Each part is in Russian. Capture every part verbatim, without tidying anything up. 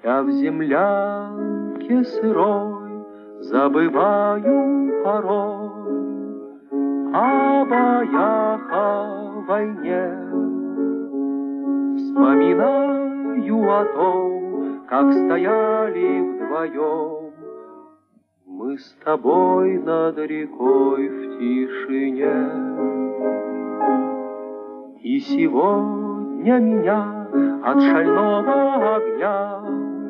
Я в землянке сырой забываю порой о боях, о войне. Вспоминаю о том, как стояли вдвоем мы с тобой над рекой в тишине. И сегодня меня от шального огня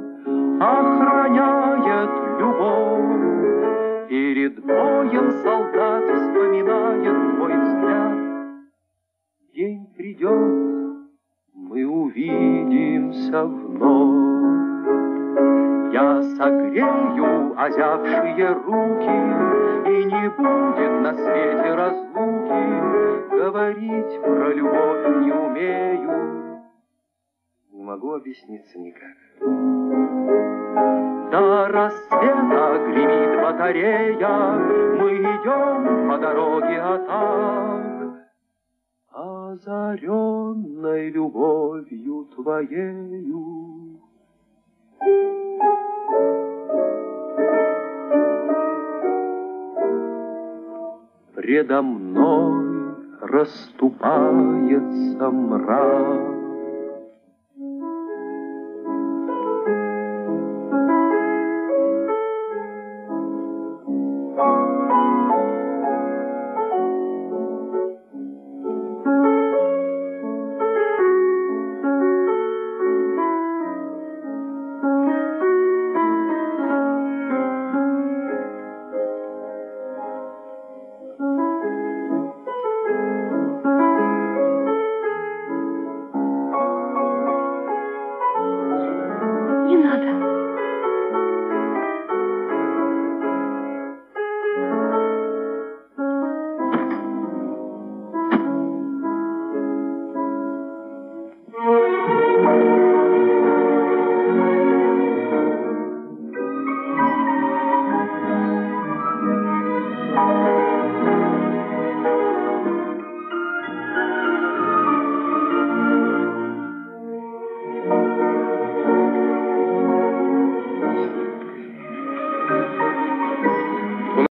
охраняет любовь. Перед боем солдат вспоминает твой взгляд. День придет, мы увидимся вновь. Я согрею озябшие руки, и не будет на свете разлуки. Говорить про любовь не умею, не могу объясниться никак. До рассвета гремит батарея, мы идем по дороге атак, озаренной любовью твоею. Предо мной расступается мрак.